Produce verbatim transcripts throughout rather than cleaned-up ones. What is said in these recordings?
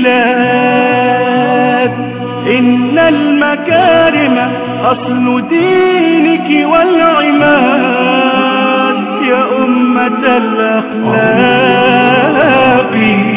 البلاد. إن المكارم أصل دينك والعماد يا أمة الأخلاق.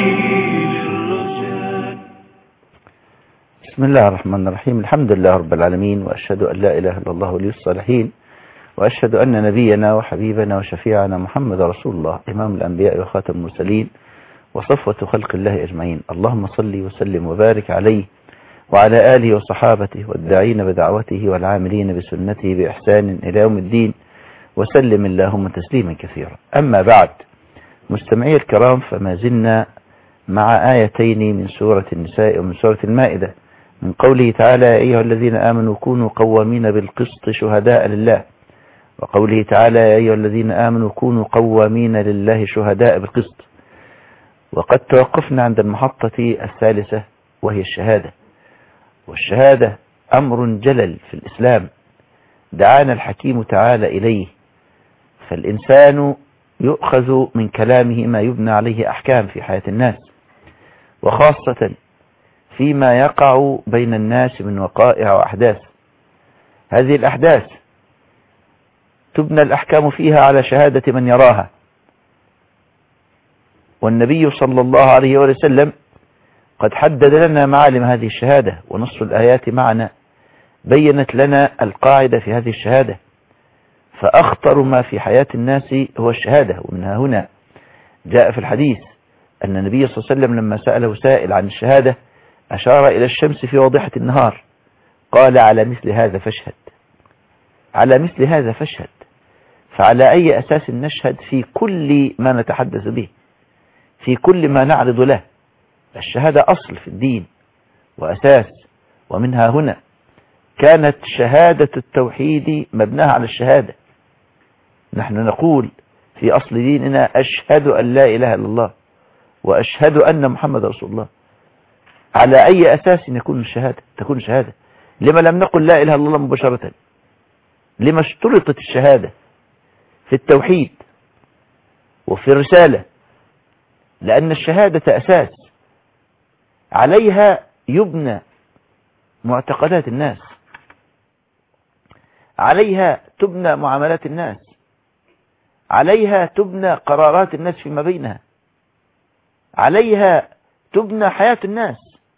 بسم الله الرحمن الرحيم. الحمد لله رب العالمين، وأشهد أن لا إله إلا الله ولي الصالحين، وأشهد أن نبينا وحبيبنا وشفيعنا محمد رسول الله إمام الأنبياء وخاتم المرسلين وصفوة خلق الله أجمعين. اللهم صل وسلم وبارك عليه وعلى آله وصحابته والداعين بدعوته والعاملين بسنته بإحسان إلى يوم الدين، وسلم اللهم تسليما كثيرا. أما بعد، مستمعي الكرام، فما زلنا مع آيتين من سورة النساء ومن سورة المائدة، من قوله تعالى: يا أيها الذين آمنوا كونوا قوامين بالقسط شهداء لله، وقوله تعالى: يا أيها الذين آمنوا كونوا قوامين لله شهداء بالقسط. وقد توقفنا عند المحطة الثالثة وهي الشهادة. والشهادة أمر جلل في الإسلام دعانا الحكيم تعالى إليه، فالإنسان يؤخذ من كلامه ما يبنى عليه أحكام في حياة الناس، وخاصة فيما يقع بين الناس من وقائع وأحداث. هذه الأحداث تبنى الأحكام فيها على شهادة من يراها، والنبي صلى الله عليه وسلم قد حدد لنا معالم هذه الشهادة، ونص الآيات معنا بيّنت لنا القاعدة في هذه الشهادة. فأخطر ما في حياة الناس هو الشهادة، ومنها هنا جاء في الحديث أن النبي صلى الله عليه وسلم لما سأله سائل عن الشهادة أشار إلى الشمس في واضحة النهار، قال: على مثل هذا فاشهد، على مثل هذا فاشهد. فعلى أي أساس نشهد في كل ما نتحدث به، في كل ما نعرض له؟ الشهادة أصل في الدين وأساس، ومنها هنا كانت شهادة التوحيد مبناها على الشهادة. نحن نقول في أصل ديننا: أشهد أن لا إله إلا الله وأشهد أن محمد رسول الله. على أي أساس يكون الشهادة تكون الشهادة؟ لما لم نقل لا إله إلا الله مباشرة؟ لما اشترطت الشهادة في التوحيد وفي الرسالة؟ لأن الشهادة أساس عليها يبنى معتقدات الناس، عليها تبنى معاملات الناس، عليها تبنى قرارات الناس فيما بينها، عليها تبنى حياة الناس.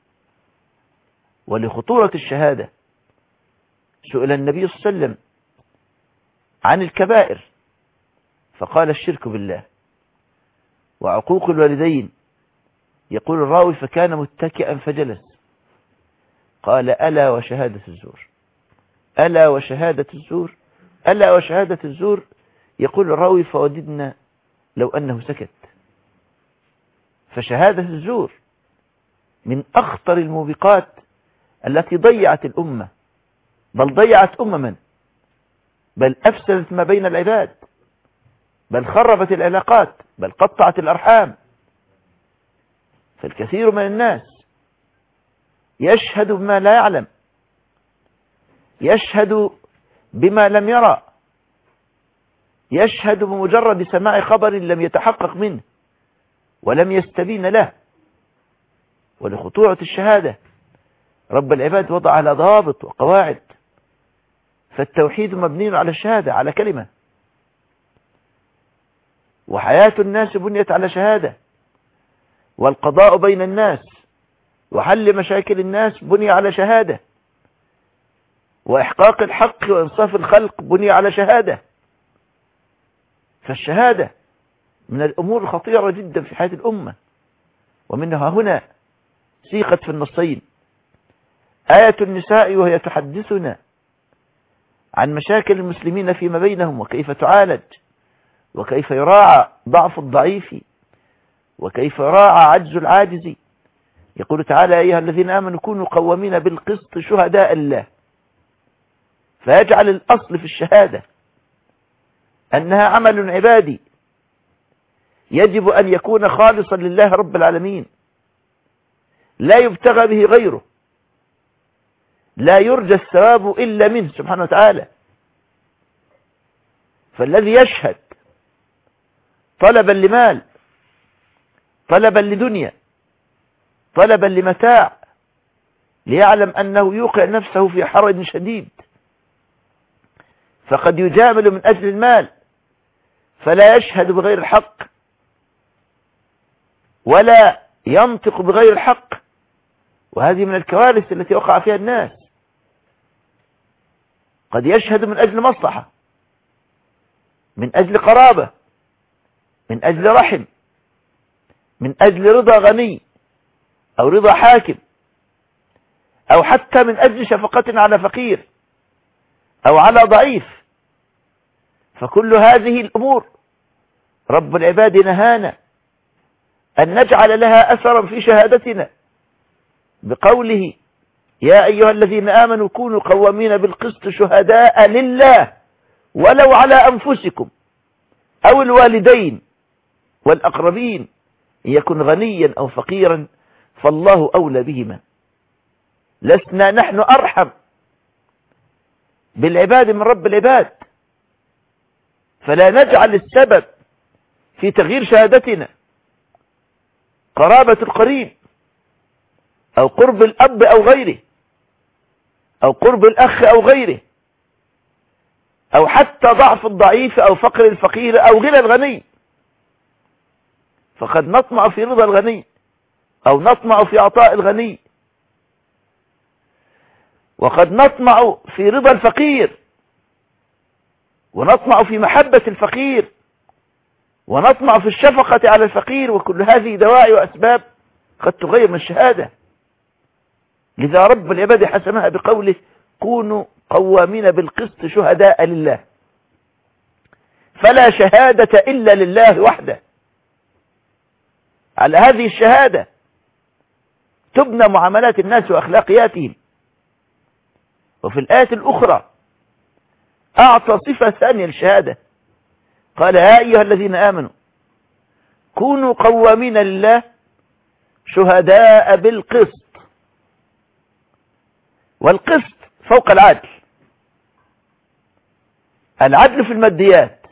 ولخطورة الشهادة سئل النبي صلى الله عليه وسلم عن الكبائر فقال: الشرك بالله وعقوق الوالدين. يقول الراوي: فكان متكئا فجلس، قال: ألا وشهادة الزور، ألا وشهادة الزور، ألا وشهادة الزور. يقول الراوي: فوددنا لو أنه سكت. فشهادة الزور من أخطر الموبقات التي ضيعت الأمة، بل ضيعت أمما، بل أفسدت ما بين العباد، بل خربت العلاقات، بل قطعت الأرحام. فالكثير من الناس يشهد بما لا يعلم، يشهد بما لم يرى، يشهد بمجرد سماع خبر لم يتحقق منه ولم يستبين له. ولخطورة الشهادة رب العباد وضع على ضوابط وقواعد، فالتوحيد مبني على الشهادة، على كلمة، وحياة الناس بنيت على شهادة، والقضاء بين الناس وحل مشاكل الناس بني على شهادة، وإحقاق الحق وإنصاف الخلق بني على شهادة. فالشهادة من الأمور الخطيرة جدا في حياة الأمة، ومنها هنا سيقت في النصين آية النساء، وهي تحدثنا عن مشاكل المسلمين فيما بينهم، وكيف تعالج، وكيف يراعى ضعف الضعيف، وكيف يراعى عجز العاجز. يقول تعالى: يا أيها الذين آمنوا كونوا قوامين بالقسط شهداء لله. فيجعل الأصل في الشهادة أنها عمل عبادي يجب أن يكون خالصا لله رب العالمين، لا يبتغى به غيره، لا يرجى الثواب إلا منه سبحانه وتعالى. فالذي يشهد طلبا لمال، طلبا لدنيا، طلبا لمتاع ليعلم أنه يوقع نفسه في حرج شديد، فقد يجامل من أجل المال فلا يشهد بغير الحق ولا ينطق بغير الحق، وهذه من الكوارث التي وقع فيها الناس. قد يشهد من أجل مصلحة، من أجل قرابة، من أجل رحم، من أجل رضا غني أو رضا حاكم، أو حتى من أجل شفقة على فقير أو على ضعيف. فكل هذه الأمور رب العباد نهانا أن نجعل لها أثرا في شهادتنا بقوله: يا أيها الذين آمنوا كونوا قوامين بالقسط شهداء لله ولو على أنفسكم أو الوالدين والأقربين إن يكن غنيا أو فقيرا فالله أولى بهما. لسنا نحن أرحم بالعباد من رب العباد، فلا نجعل السبب في تغيير شهادتنا قرابة القريب أو قرب الأب أو غيره أو قرب الأخ أو غيره، أو حتى ضعف الضعيف أو فقر الفقير أو غنى الغني. فقد نطمع في رضا الغني أو نطمع في عطاء الغني، وقد نطمع في رضا الفقير ونطمع في محبة الفقير ونطمع في الشفقة على الفقير، وكل هذه دواعي وأسباب قد تغير من الشهادة. لذا رب العباد حسمها بقوله: كونوا قوامين بالقسط شهداء لله، فلا شهادة إلا لله وحده. على هذه الشهادة تبنى معاملات الناس وأخلاقياتهم. وفي الآية الأخرى أعطى صفة ثانية للشهادة، قال: يا أيها الذين آمنوا كونوا قوامين لله شهداء بالقسط. والقسط فوق العدل، العدل في الماديات،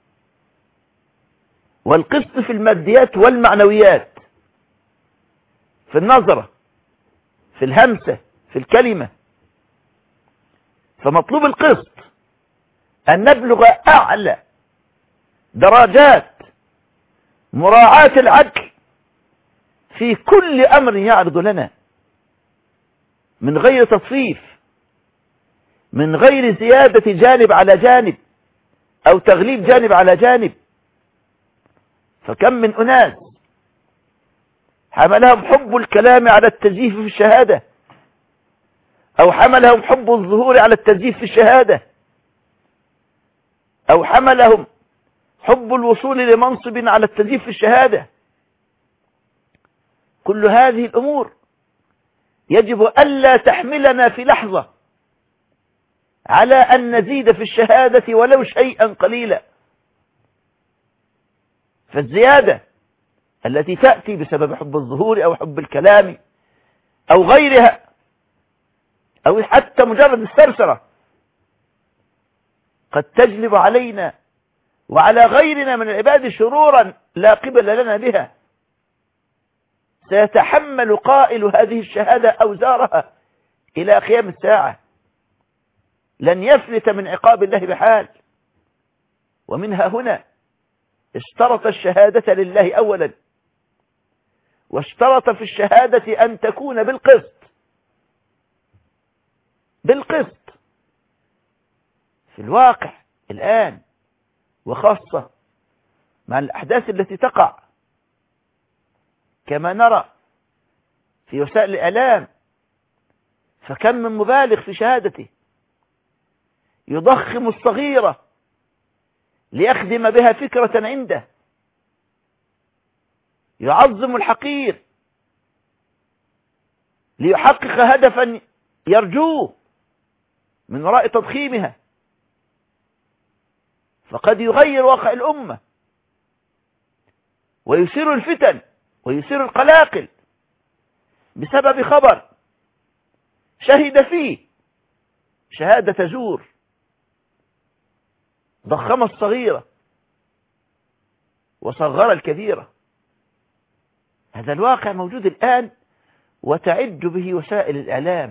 والقسط في الماديات والمعنويات، في النظرة، في الهمسة، في الكلمة. فمطلوب القسط أن نبلغ أعلى درجات مراعاة العدل في كل أمر يعرض لنا، من غير تطفيف، من غير زيادة جانب على جانب أو تغليب جانب على جانب. فكم من أناس حملهم حب الكلام على التزييف في الشهادة، أو حملهم حب الظهور على التزييف في الشهادة، أو حملهم حب الوصول لمنصب على التزييف في الشهادة. كل هذه الأمور يجب ألا تحملنا في لحظة على أن نزيد في الشهادة ولو شيئا قليلا. فالزيادة التي تأتي بسبب حب الظهور أو حب الكلام أو غيرها، أو حتى مجرد السرسرة، قد تجلب علينا وعلى غيرنا من العباد شرورا لا قبل لنا بها. سيتحمل قائل هذه الشهادة أوزارها إلى قيام الساعة، لن يفلت من عقاب الله بحال. ومنها هنا اشترط الشهادة لله أولا، واشترط في الشهادة أن تكون بالقسط. بالقسط في الواقع الآن، وخاصة مع الأحداث التي تقع كما نرى في وسائل الإعلام، فكم من مبالغ في شهادته يضخم الصغيرة ليخدم بها فكرة عنده، يعظم الحقير ليحقق هدفا يرجوه من وراء تضخيمها. فقد يغير واقع الأمة ويثير الفتن ويثير القلاقل بسبب خبر شهد فيه شهادة زور، ضخم الصغيرة وصغر الكبيرة. هذا الواقع موجود الآن وتعج به وسائل الإعلام.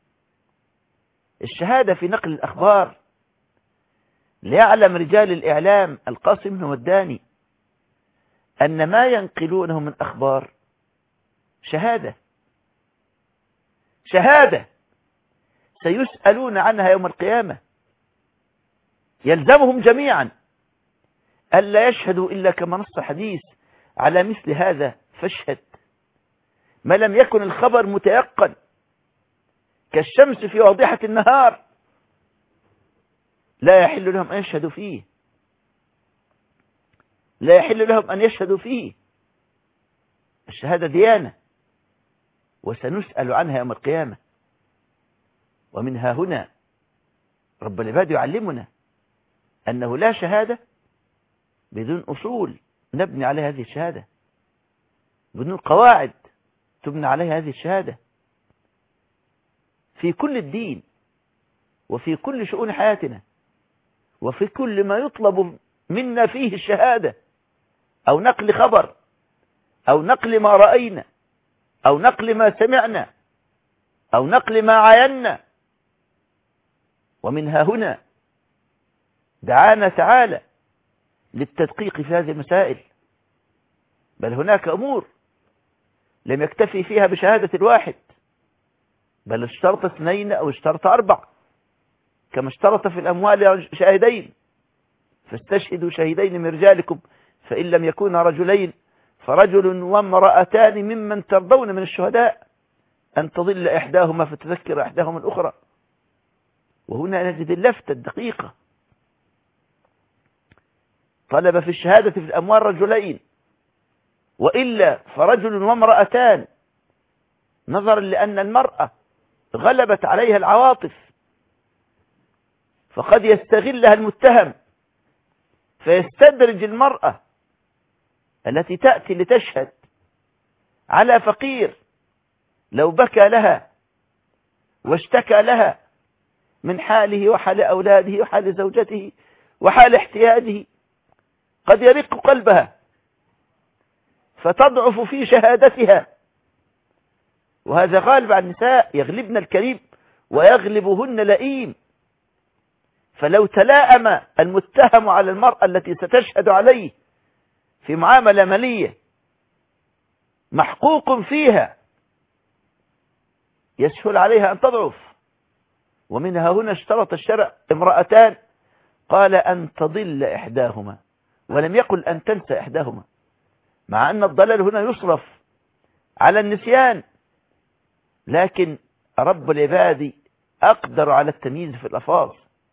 الشهادة في نقل الأخبار، ليعلم رجال الإعلام القاسم والداني أن ما ينقلونه من أخبار شهادة شهادة سيسألون عنها يوم القيامة. يلزمهم جميعا ألا يشهدوا إلا كما نص الحديث على مثل هذا، فاشهد. ما لم يكن الخبر متيقن كالشمس في واضحة النهار لا يحل لهم أن يشهدوا فيه، لا يحل لهم أن يشهدوا فيه. الشهادة ديانة وسنسأل عنها يوم القيامة. ومنها هنا رب العباد يعلمنا أنه لا شهادة بدون أصول نبني عليها هذه الشهادة، بدون قواعد تبنى عليها هذه الشهادة في كل الدين وفي كل شؤون حياتنا وفي كل ما يطلب منا فيه الشهادة، أو نقل خبر أو نقل ما رأينا أو نقل ما سمعنا أو نقل ما عاينا. ومنها هنا دعانا تعالى للتدقيق في هذه المسائل، بل هناك أمور لم يكتفي فيها بشهادة الواحد، بل اشترط اثنين أو اشترط أربع، كما اشترط في الأموال شاهدين، فاستشهدوا شهيدين من رجالكم فإن لم يكونا رجلين فرجل وامرأتان ممن ترضون من الشهداء أن تضل إحداهما فتذكر إحداهما الأخرى. وهنا نجد اللفتة الدقيقة، طلب في الشهادة في الأموال رجلين وإلا فرجل وامرأتان، نظرا لأن المرأة غلبت عليها العواطف، فقد يستغلها المتهم فيستدرج المرأة التي تأتي لتشهد على فقير لو بكى لها واشتكى لها من حاله وحال أولاده وحال زوجته وحال احتياجه، قد يرق قلبها فتضعف في شهادتها. وهذا غالب على النساء، يغلبن الكريم ويغلبهن لئيم. فلو تلاءم المتهم على المرأة التي ستشهد عليه في معاملة مالية محقوق فيها يسهل عليها أن تضعف. ومنها هنا اشترط الشرع امرأتان، قال أن تضل إحداهما ولم يقل أن تنسى إحداهما، مع أن الضلال هنا يصرف على النسيان، لكن رب العباد أقدر على التمييز في الألفاظ،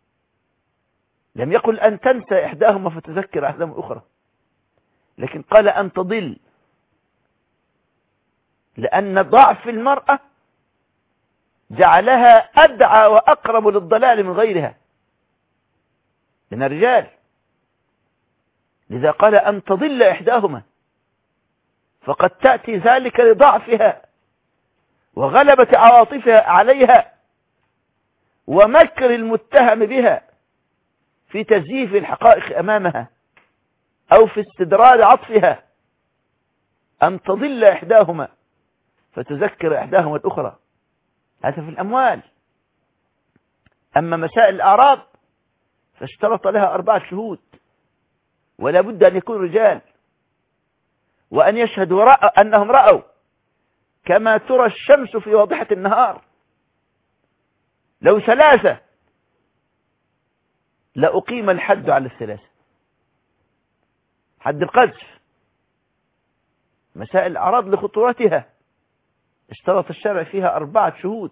لم يقل أن تنسى إحداهما فتذكر إحداهما الأخرى، لكن قال أن تضل، لأن ضعف المرأة جعلها أدعى وأقرب للضلال من غيرها من الرجال، لذا قال أن تضل إحداهما، فقد تأتي ذلك لضعفها وغلبة عواطفها عليها ومكر المتهم بها في تزييف الحقائق أمامها أو في استدراج عطفها، أن تضل إحداهما فتذكر إحداهما الأخرى. هذا في الأموال. أما مسائل الأعراض فاشترط لها أربعة شهود، ولا بد أن يكون رجال، وأن يشهدوا رأى أنهم رأوا كما ترى الشمس في واضحة النهار. لو ثلاثة لأقيم الحد على الثلاثة، حد القذف. مسائل الأعراض لخطورتها اشترط الشرع فيها أربعة شهود.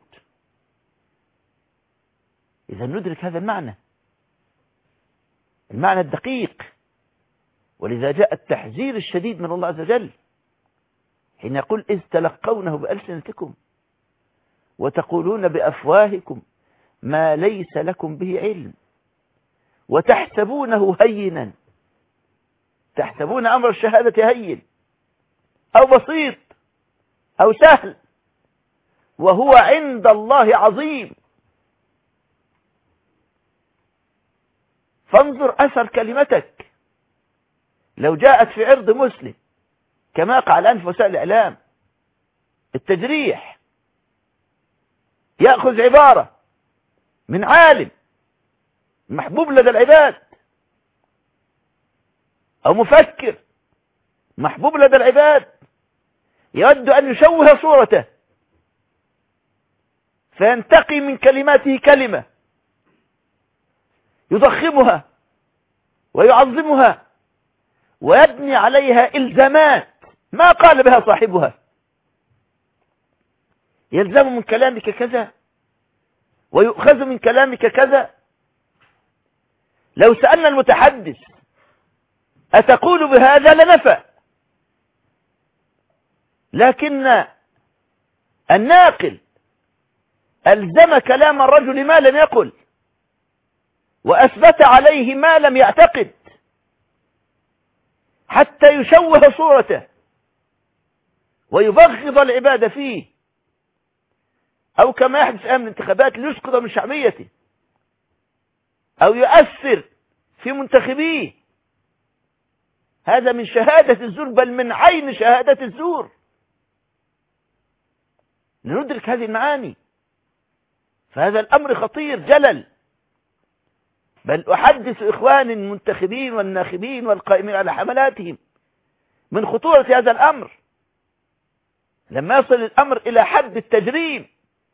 إذا ندرك هذا المعنى، المعنى الدقيق، ولذا جاء التحذير الشديد من الله عز وجل حين يقول إذ تلقونه بألسنتكم وتقولون بأفواهكم ما ليس لكم به علم وتحسبونه هينا. تحسبون أمر الشهادة هين أو بسيط أو سهل وهو عند الله عظيم. فانظر أثر كلمتك لو جاءت في عرض مسلم كما قال الآن في وسائل الإعلام التجريح، يأخذ عبارة من عالم محبوب لدى العباد أو مفكر محبوب لدى العباد، يود أن يشوه صورته فينتقي من كلماته كلمة يضخمها ويعظمها ويبني عليها إلزامات ما قال بها صاحبها. يلزم من كلامك كذا ويؤخذ من كلامك كذا. لو سألنا المتحدث أتقول بهذا لنفى، لكن الناقل ألزم كلام الرجل ما لم يقل وأثبت عليه ما لم يعتقد حتى يشوه صورته ويبغض العباد فيه، أو كما يحدث أمام الانتخابات ليسقط من شعبيته أو يؤثر في منتخبيه. هذا من شهادة الزور، بل من عين شهادة الزور. لندرك هذه المعاني، فهذا الأمر خطير جلل. بل أحدث إخواني المنتخبين والناخبين والقائمين على حملاتهم من خطورة هذا الأمر. لما يصل الأمر إلى حد التجريم،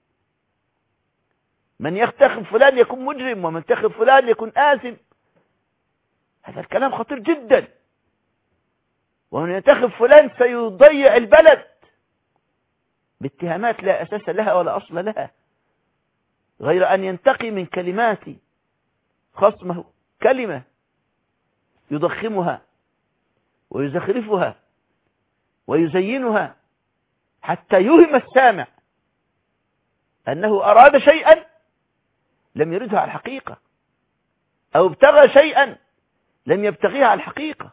من ينتخب فلان يكون مجرم ومن ينتخب فلان يكون آثم، هذا الكلام خطير جدا. ومن ينتخب فلان سيضيع البلد باتهامات لا أساس لها ولا أصل لها، غير أن ينتقي من كلمات خصمه كلمة يضخمها ويزخرفها ويزينها حتى يوهم السامع أنه أراد شيئا لم يرده على الحقيقة، أو ابتغى شيئا لم يبتغيه على الحقيقة.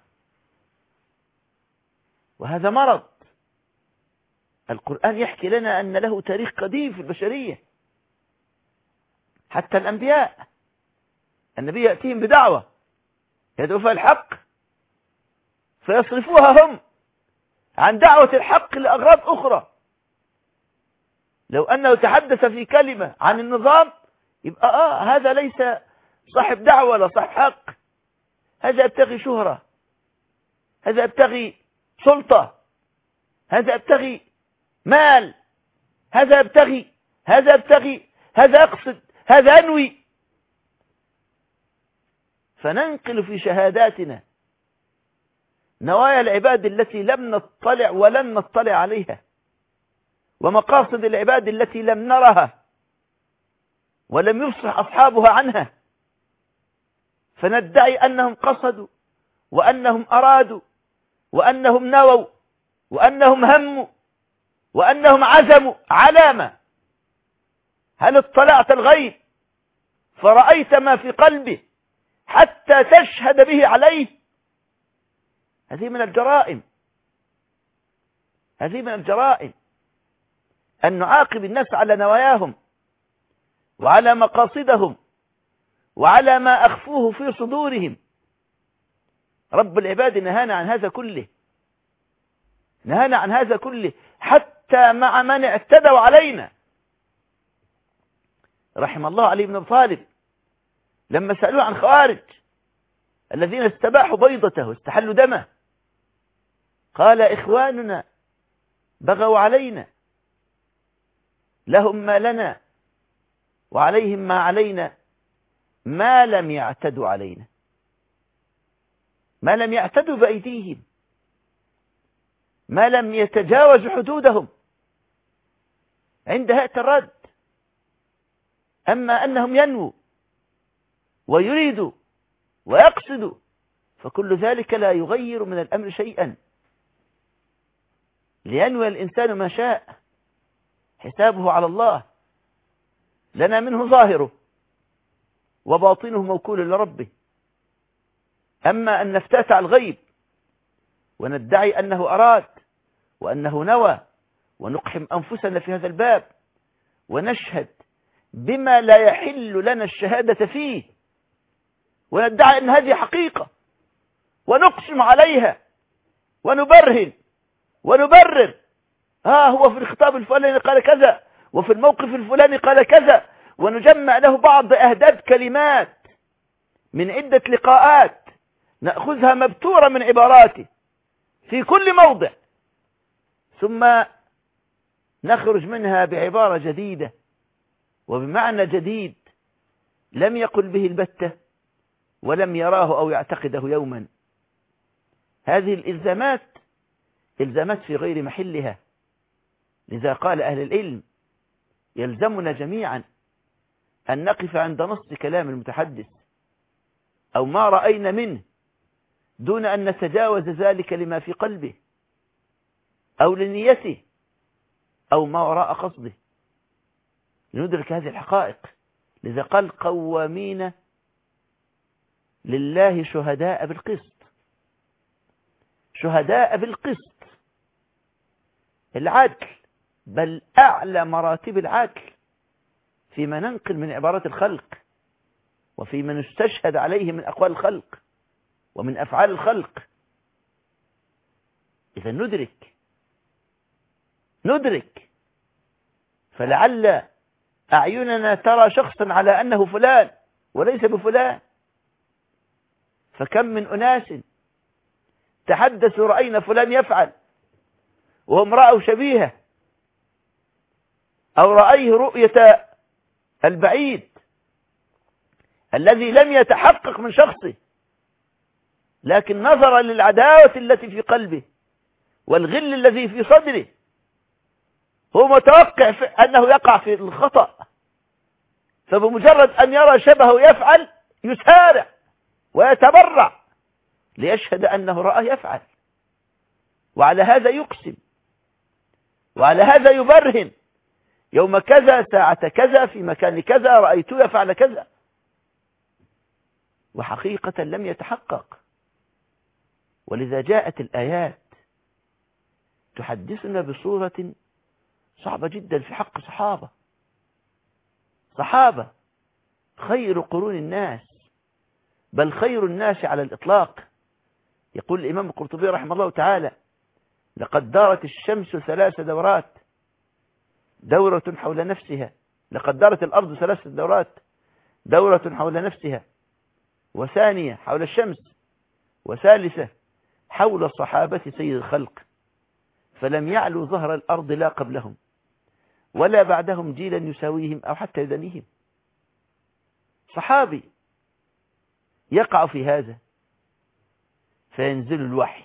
وهذا مرض. القرآن يحكي لنا أن له تاريخ قديم في البشرية. حتى الأنبياء، النبي يأتيهم بدعوة يدعو فيها الحق فيصرفوها هم عن دعوة الحق لأغراض أخرى. لو أنه تحدث في كلمة عن النظام يبقى آه هذا ليس صاحب دعوة ولا صاحب حق، هذا يبتغي شهرة، هذا يبتغي سلطة، هذا يبتغي مال، هذا يبتغي هذا يبتغي هذا يقصد هذا ينوي. فننقل في شهاداتنا نوايا العباد التي لم نطلع ولن نطلع عليها، ومقاصد العباد التي لم نرها ولم يفصح أصحابها عنها، فندعي أنهم قصدوا وأنهم أرادوا وأنهم نووا وأنهم هموا وأنهم عزموا. على ما؟ هل اطلعت الغيب فرأيت ما في قلبه حتى تشهد به عليه؟ هذه من الجرائم، هذه من الجرائم أن نعاقب الناس على نواياهم وعلى مقاصدهم وعلى ما أخفوه في صدورهم. رب العباد نهانا عن هذا كله، نهانا عن هذا كله حتى مع من اعتدوا علينا. رحم الله علي بن أبي طالب لما سألوه عن خوارج الذين استباحوا بيضته واستحلوا دمه، قال إخواننا بغوا علينا، لهم ما لنا وعليهم ما علينا، ما لم يعتدوا علينا، ما لم يعتدوا بأيديهم، ما لم يتجاوزوا حدودهم. عندها يأتي الرد. أما أنهم ينووا ويريدوا ويقصدوا فكل ذلك لا يغير من الأمر شيئا. لينوي الإنسان ما شاء حسابه على الله، لنا منه ظاهره وباطنه موكول لربه. أما أن نفتات على الغيب وندعي أنه أراد وأنه نوى ونقحم أنفسنا في هذا الباب ونشهد بما لا يحل لنا الشهادة فيه وندعي أن هذه حقيقة ونقسم عليها ونبرهن ونبرر آه هو في الخطاب الفلاني قال كذا، وفي الموقف الفلاني قال كذا، ونجمع له بعض أهداد كلمات من عدة لقاءات نأخذها مبتورة من عباراته في كل موضع، ثم نخرج منها بعبارة جديدة وبمعنى جديد لم يقل به البتة ولم يراه أو يعتقده يوما. هذه الإلزامات إلزامات في غير محلها. لذا قال أهل العلم يلزمنا جميعا أن نقف عند نص كلام المتحدث أو ما رأينا منه دون أن نتجاوز ذلك لما في قلبه أو لنيته أو ما وراء قصده، لندرك هذه الحقائق. لذا قال قوامين لله شهداء بالقسط. شهداء بالقسط، العدل، بل أعلى مراتب العدل فيما ننقل من عبارات الخلق وفيما نستشهد عليه من أقوال الخلق ومن أفعال الخلق. إذا ندرك ندرك فلعل أعيننا ترى شخصا على أنه فلان وليس بفلان. فكم من أناس تحدثوا رأينا فلان يفعل وهم رأوا شبيهه أو رأيه رؤية البعيد الذي لم يتحقق من شخصه، لكن نظرا للعداوة التي في قلبه والغل الذي في صدره هو متوقع أنه يقع في الخطأ، فبمجرد أن يرى شبهه يفعل يسارع ويتبرع ليشهد أنه رآه يفعل، وعلى هذا يقسم وعلى هذا يبرهن يوم كذا ساعة كذا في مكان كذا رأيته يفعل كذا، وحقيقة لم يتحقق. ولذا جاءت الآيات تحدثنا بصورة صعبة جدا في حق صحابة صحابة خير قرون الناس، بل خير الناس على الإطلاق. يقول الإمام القرطبي رحمه الله تعالى: لقد دارت الشمس ثلاث دورات، دورة حول نفسها، لقد دارت الأرض ثلاث دورات، دورة حول نفسها، وثانية حول الشمس، وثالثة حول الصحابة سيد الخلق، فلم يعلو ظهر الأرض لا قبلهم ولا بعدهم جيلا يساويهم أو حتى يدنيهم. صحابي يقع في هذا فينزل الوحي،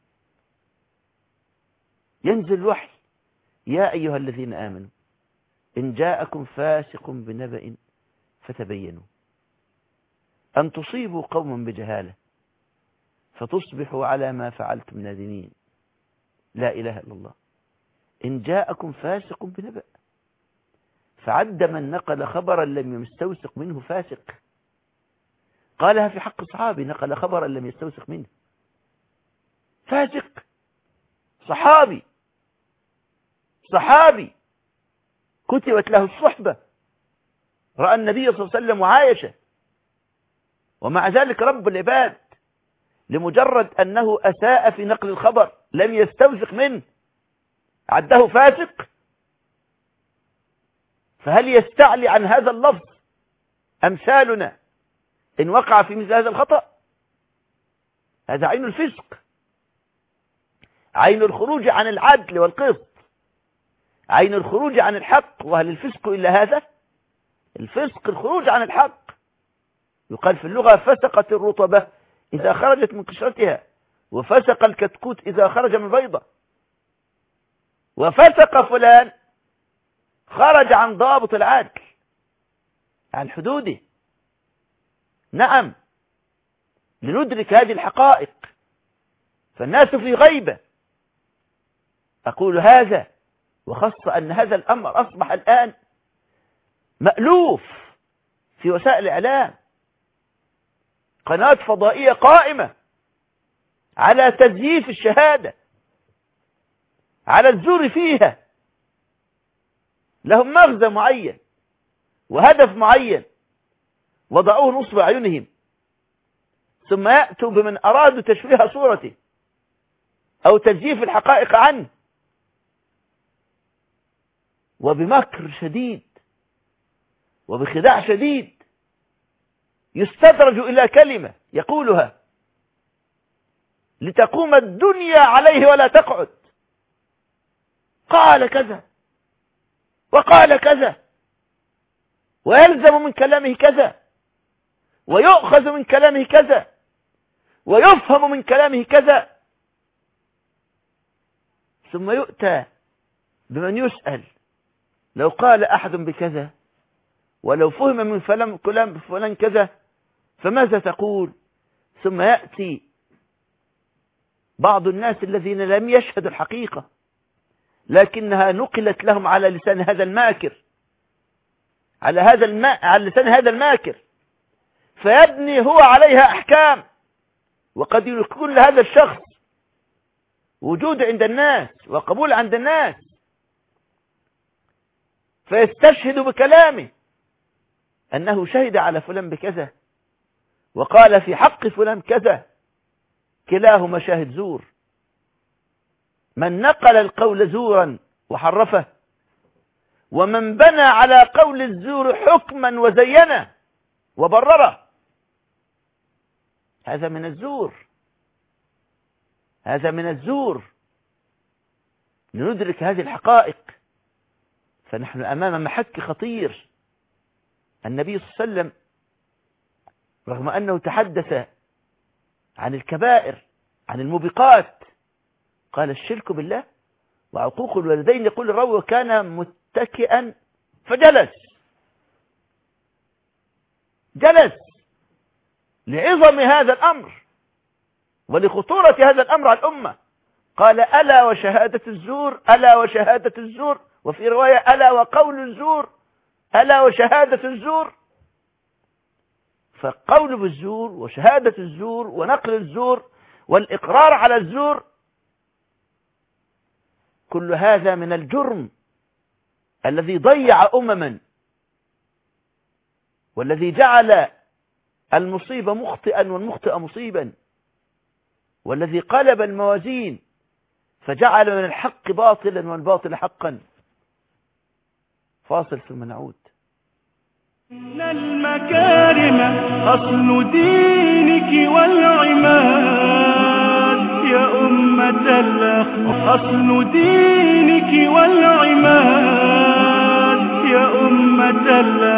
ينزل الوحي: يا أيها الذين آمنوا إن جاءكم فاسق بنبأ فتبينوا أن تصيبوا قوما بجهالة فتصبحوا على ما فعلتم نادمين. لا إله إلا الله. إن جاءكم فاسق بنبأ، فعد من نقل خبرا لم يستوثق منه فاسق. قالها في حق صحابي نقل خبرا لم يستوثق منه فاسق. صحابي صحابي كتبت له الصحبة، رأى النبي صلى الله عليه وسلم وعايشه، ومع ذلك رب العباد لمجرد أنه أساء في نقل الخبر لم يستوثق منه عده فاسق. فهل يستعلي عن هذا اللفظ أمثالنا إن وقع في مثل هذا الخطأ؟ هذا عين الفسق، عين الخروج عن العدل والقسط، عين الخروج عن الحق. وهل الفسق إلا هذا؟ الفسق الخروج عن الحق. يقال في اللغة: فسقت الرطبة إذا خرجت من قشرتها، وفسق الكتكوت إذا خرج من بيضة. وفسق فلان خرج عن ضابط العدل، عن حدوده. نعم، لندرك هذه الحقائق، فالناس في غيبة. أقول هذا وخاصة أن هذا الأمر أصبح الآن مألوف في وسائل الإعلام. قناة فضائية قائمة على تزييف الشهادة، على الزور فيها، لهم مغزى معين وهدف معين وضعوه نصب أعينهم، ثم يأتوا بمن أرادوا تشويه صورته أو تزييف الحقائق عنه وبمكر شديد وبخداع شديد يستدرج إلى كلمة يقولها لتقوم الدنيا عليه ولا تقعد. قال كذا وقال كذا ويلزم من كلامه كذا ويؤخذ من كلامه كذا ويفهم من كلامه كذا، ثم يؤتى بمن يسأل لو قال أحد بكذا ولو فهم من فلان كلام فلان كذا فماذا تقول؟ ثم يأتي بعض الناس الذين لم يشهدوا الحقيقة لكنها نقلت لهم على لسان هذا الماكر على هذا الماء على لسان هذا الماكر، فيبني هو عليها أحكام، وقد يكون لهذا الشخص وجود عند الناس وقبول عند الناس، فيستشهد بكلامه أنه شهد على فلان بكذا وقال في حق فلان كذا، كلاهما شاهد زور. من نقل القول زورا وحرفه، ومن بنى على قول الزور حكما وزينه وبرره، هذا من الزور، هذا من الزور. لندرك هذه الحقائق فنحن أمام محك خطير. النبي صلى الله عليه وسلم رغم أنه تحدث عن الكبائر عن الموبقات قال الشرك بالله وعقوق الوالدين، يقول الراوي وكان متكئا فجلس جلس لعظم هذا الأمر ولخطورة هذا الأمر على الأمة. قال ألا وشهادة الزور ألا وشهادة الزور، وفي رواية ألا وقول الزور ألا وشهادة الزور. فقول بالزور وشهادة الزور ونقل الزور والإقرار على الزور كل هذا من الجرم الذي ضيع أمما، والذي جعل المصيب مخطئا والمخطئ مصيبا، والذي قلب الموازين فجعل من الحق باطلا والباطل حقا. فاصل ثم نعود. إن المكارم أصل دينك والعماد يا أمة الأخ، أصل دينك والعماد يا أمة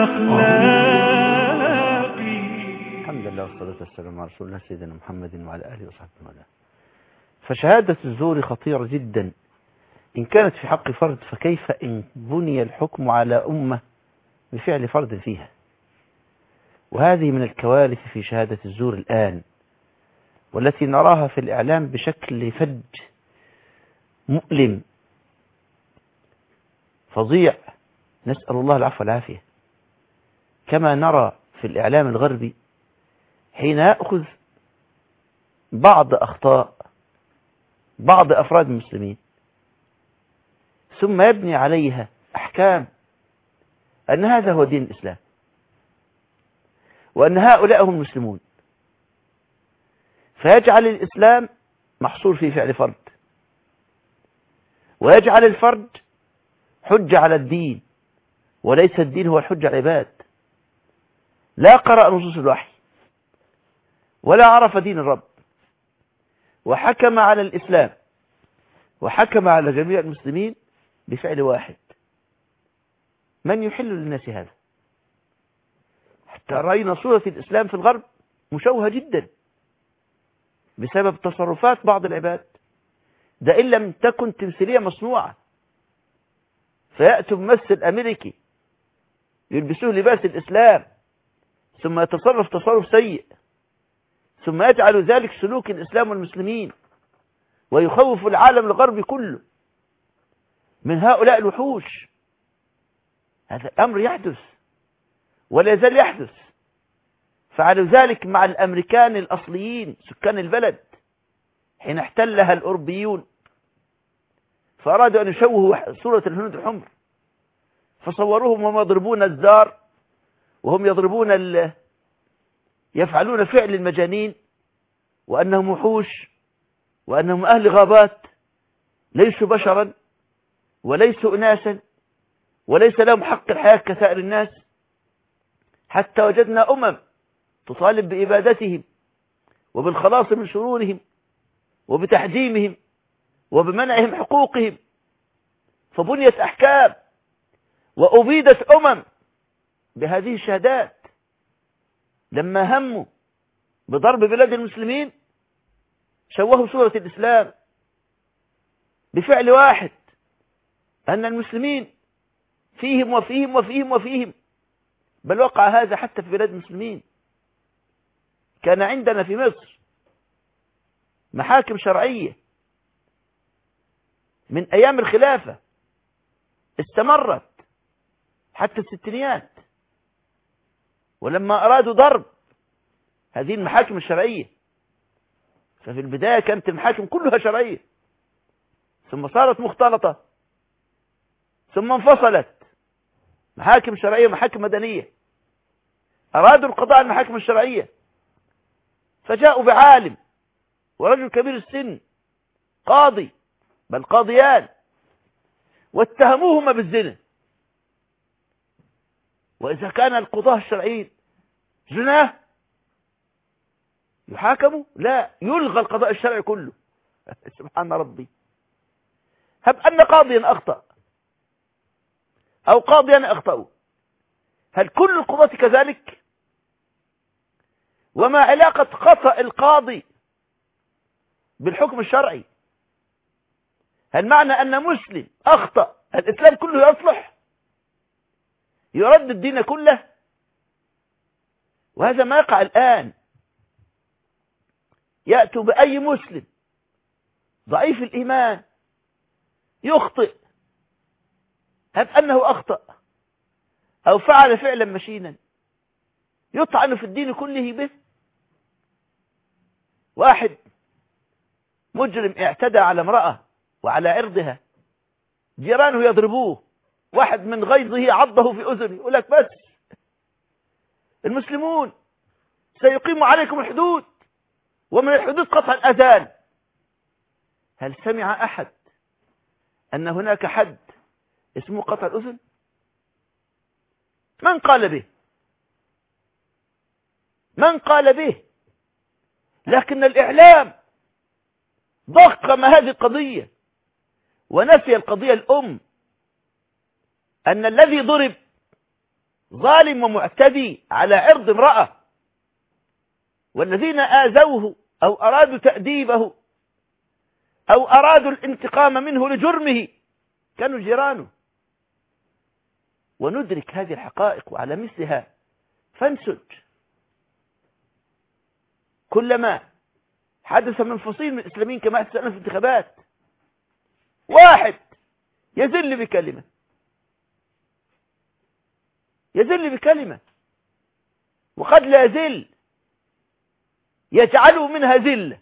الأخلاق. الحمد لله والصلاة والسلام على رسول الله سيدنا محمد وعلى آله وصحبه وسلم. فشهادة الزور خطيرة جدا إن كانت في حق فرد، فكيف إن بني الحكم على أمة بفعل فرد فيها؟ وهذه من الكوارث في شهادة الزور الآن، والتي نراها في الإعلام بشكل فج مؤلم فظيع، نسأل الله العفو والعافية. كما نرى في الإعلام الغربي حين يأخذ بعض أخطاء بعض أفراد المسلمين ثم يبني عليها أحكام أن هذا هو دين الإسلام وأن هؤلاء هم المسلمون، فيجعل الإسلام محصور في فعل فرد، ويجعل الفرد حجة على الدين، وليس الدين هو الحجة على العباد. لا قرأ نصوص الوحي ولا عرف دين الرب، وحكم على الإسلام وحكم على جميع المسلمين بفعل واحد. من يحل للناس هذا؟ حتى رأينا صورة الإسلام في الغرب مشوهة جدا بسبب تصرفات بعض العباد، ده إن لم تكن تمثيلية مصنوعة. فيأتوا ممثل أمريكي يلبسوه لباس الإسلام ثم يتصرف تصرف سيء، ثم يجعل ذلك سلوك الإسلام والمسلمين، ويخوف العالم الغربي كله من هؤلاء الوحوش. هذا الأمر يحدث ولا يزال يحدث. فعلوا ذلك مع الأمريكان الأصليين سكان البلد حين احتلها الأوروبيون، فأرادوا أن يشوهوا صورة الهنود الحمر، فصوروهم وهم يضربون الزار وهم يضربون ال... يفعلون فعل المجانين، وأنهم وحوش وأنهم أهل غابات ليسوا بشرا وليسوا أناسا وليس لهم حق الحياة كسائر الناس، حتى وجدنا أمم تطالب بإبادتهم وبالخلاص من شرورهم وبتحجيمهم وبمنعهم حقوقهم، فبنيت أحكام وأبيدت أمم بهذه الشهادات. لما هموا بضرب بلاد المسلمين شوهوا صورة الإسلام بفعل واحد، أن المسلمين فيهم وفيهم وفيهم وفيهم، بل وقع هذا حتى في بلاد المسلمين. كان عندنا في مصر محاكم شرعية من أيام الخلافة استمرت حتى الستينيات، ولما أرادوا ضرب هذه المحاكم الشرعية، ففي البداية كانت المحاكم كلها شرعية، ثم صارت مختلطة، ثم انفصلت محاكم شرعية ومحاكم مدنية. أرادوا القضاء على المحاكم الشرعية، فجاءوا بعالم ورجل كبير السن قاضي بل قاضيان، واتهموهما بالزنا. وإذا كان القضاة الشرعيين زناه يحاكموا؟ لا، يلغى القضاء الشرعي كله. سبحان ربي. هب أن قاضيا أخطأ أو قاضيا أخطأوا، هل كل القضاة كذلك؟ وما علاقة خطأ القاضي بالحكم الشرعي؟ هل معنى أن مسلم أخطأ الإسلام كله يصلح؟ يرد الدين كله؟ وهذا ما يقع الآن. يأتوا بأي مسلم ضعيف الإيمان يخطئ، هب أنه أخطأ أو فعل فعلا مشينا، يطعن في الدين كله به. واحد مجرم اعتدى على امرأة وعلى عرضها، جيرانه يضربوه، واحد من غيظه عضه في أذنه، يقول لك بس المسلمون سيقيموا عليكم الحدود، ومن الحدود قطع الأذان. هل سمع أحد أن هناك حد اسمه قطع الأذن؟ من قال به؟ من قال به؟ لكن الإعلام ضخم هذه القضية ونسي القضية الأم، أن الذي ضرب ظالم ومعتدي على عرض امرأة، والذين آذوه أو أرادوا تأديبه أو أرادوا الانتقام منه لجرمه كانوا جيرانه. وندرك هذه الحقائق وعلى مثلها فانسج. كلما حدث من فصيل من الإسلاميين كما حدث في الانتخابات، واحد يذل بكلمة يذل بكلمة وقد لا يذل، يجعله منها ذلة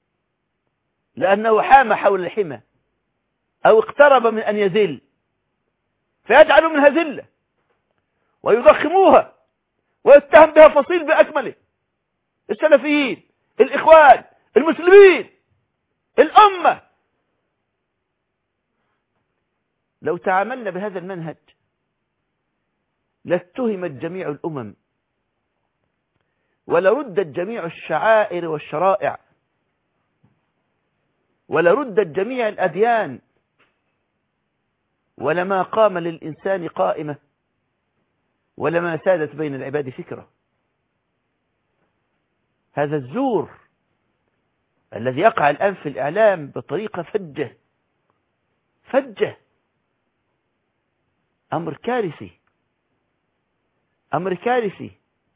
لأنه حام حول الحمى أو اقترب من أن يذل، فيجعل منها ذلة ويضخموها ويتهم بها فصيل بأكمله، السلفيين، الإخوان، المسلمين، الأمة. لو تعاملنا بهذا المنهج لاتهمت جميع الأمم، ولردت جميع الشعائر والشرائع، ولردت جميع الأديان، ولما قام للإنسان قائمة، ولما سادت بين العباد فكرة. هذا الزور الذي يقع الآن في الإعلام بطريقة فجة فجة أمر كارثي، أمر كارثي.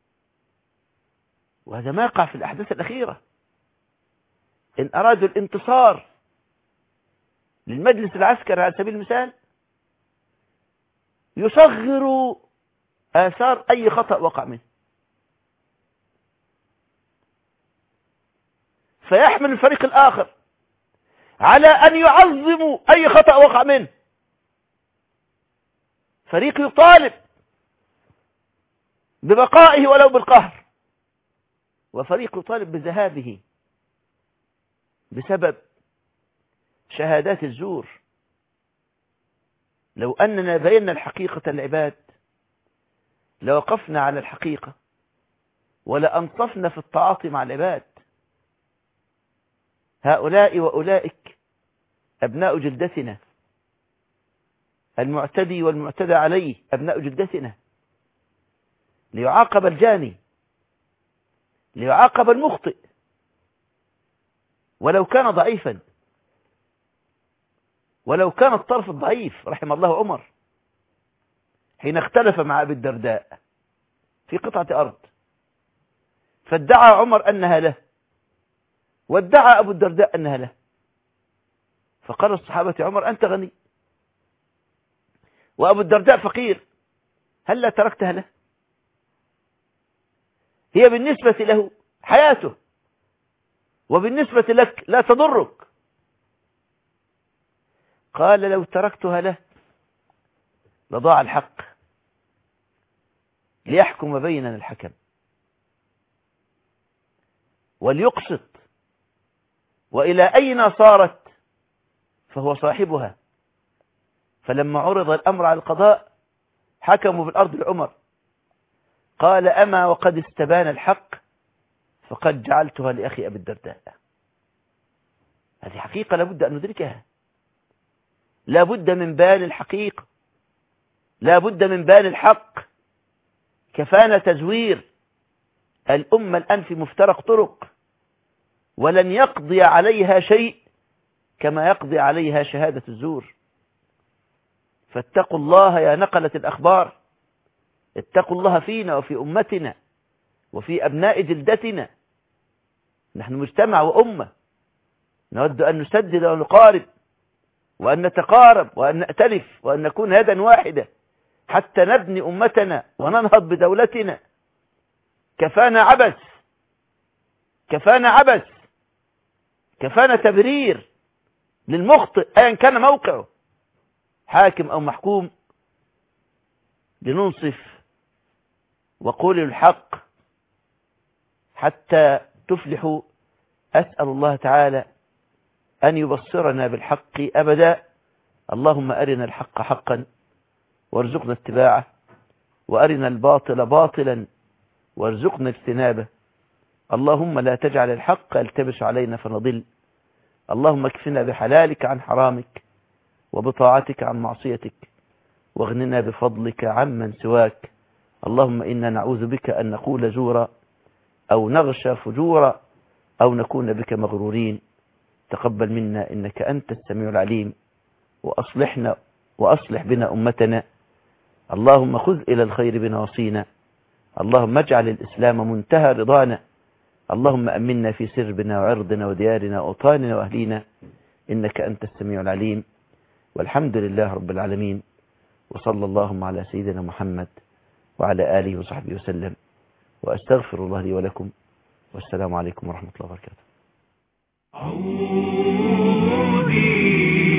وهذا ما يقع في الأحداث الأخيرة. إن أرادوا الانتصار للمجلس العسكري على سبيل المثال يصغروا آثار أي خطأ وقع منه، فيحمل الفريق الآخر على أن يعظموا أي خطأ وقع منه. فريق يطالب ببقائه ولو بالقهر، وفريق يطالب بذهابه بسبب شهادات الزور. لو أننا بينا الحقيقة العباد لوقفنا على الحقيقة ولأنصفنا في التعاطي مع العباد. هؤلاء وأولئك أبناء جلدتنا، المعتدي والمعتدى عليه أبناء جلدتنا، ليعاقب الجاني، ليعاقب المخطئ ولو كان ضعيفا، ولو كان الطرف الضعيف. رحم الله عمر حين اختلف مع أبي الدرداء في قطعة أرض، فادعى عمر أنها له وادعى أبو الدرداء أنها له، فقال الصحابة عمر أنت غني وأبو الدرداء فقير، هل لا تركتها له؟ هي بالنسبة له حياته وبالنسبة لك لا تضرك. قال لو تركتها له لضاع الحق، ليحكم بيننا الحكم وليقسط، وإلى أين صارت فهو صاحبها. فلما عرض الأمر على القضاء حكموا بالأرض لعمر، قال أما وقد استبان الحق فقد جعلتها لأخي أبي الدرداء. هذه حقيقة لابد أن ندركها، لابد من بيان الحقيقة، لابد من بيان الحق. كفانا تزوير، الأمة الآن في مفترق طرق، ولن يقضي عليها شيء كما يقضي عليها شهادة الزور. فاتقوا الله يا نقلة الأخبار، اتقوا الله فينا وفي أمتنا وفي أبناء جلدتنا. نحن مجتمع وأمة، نود أن نسدد ونقارب وأن نتقارب وأن نأتلف وأن نكون يدا واحدة حتى نبني أمتنا وننهض بدولتنا. كفانا عبث، كفانا عبث، كفانا تبرير للمخطئ أيا كان موقعه، حاكم أو محكوم. لننصف وقولوا الحق حتى تفلحوا. أسأل الله تعالى أن يبصرنا بالحق أبدا. اللهم أرنا الحق حقا وارزقنا اتباعه، وأرنا الباطل باطلا وارزقنا اجتنابه. اللهم لا تجعل الحق يلتبس علينا فنضل. اللهم اكفنا بحلالك عن حرامك وبطاعتك عن معصيتك، واغننا بفضلك عمن سواك. اللهم إنا نعوذ بك أن نقول زورا أو نغشى فجورا أو نكون بك مغرورين. تقبل منا إنك أنت السميع العليم، وأصلحنا وأصلح بنا أمتنا. اللهم خذ إلى الخير بنواصينا. اللهم اجعل الإسلام منتهى رضانا. اللهم أمنا في سربنا وعرضنا وديارنا وأوطاننا وأهلينا، إنك أنت السميع العليم. والحمد لله رب العالمين، وصلى اللهم على سيدنا محمد وعلى آله وصحبه وسلم، وأستغفر الله لي ولكم، والسلام عليكم ورحمة الله وبركاته.